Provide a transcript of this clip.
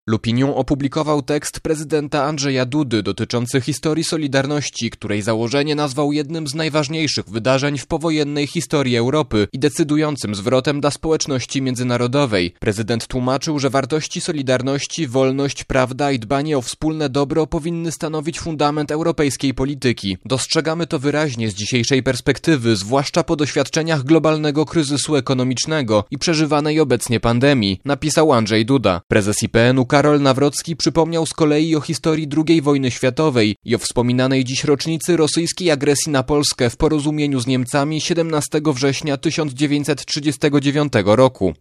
L'Opinion opublikował tekst prezydenta Andrzeja Dudy dotyczący historii Solidarności, której założenie nazwał jednym z najważniejszych wydarzeń w powojennej historii Europy i decydującym zwrotem dla społeczności międzynarodowej. Prezydent tłumaczył, że wartości Solidarności, wolność, prawda i dbanie o wspólne dobro powinny stanowić fundament europejskiej polityki. Dostrzegamy to wyraźnie z dzisiejszej perspektywy, zwłaszcza po doświadczeniach globalnego kryzysu ekonomicznego i przeżywanej obecnie pandemii, napisał Andrzej Duda. Prezes IPN-u Karol Nawrocki przypomniał z kolei o historii II wojny światowej i o wspominanej dziś rocznicy rosyjskiej agresji na Polskę w porozumieniu z Niemcami 17 września 1939 roku.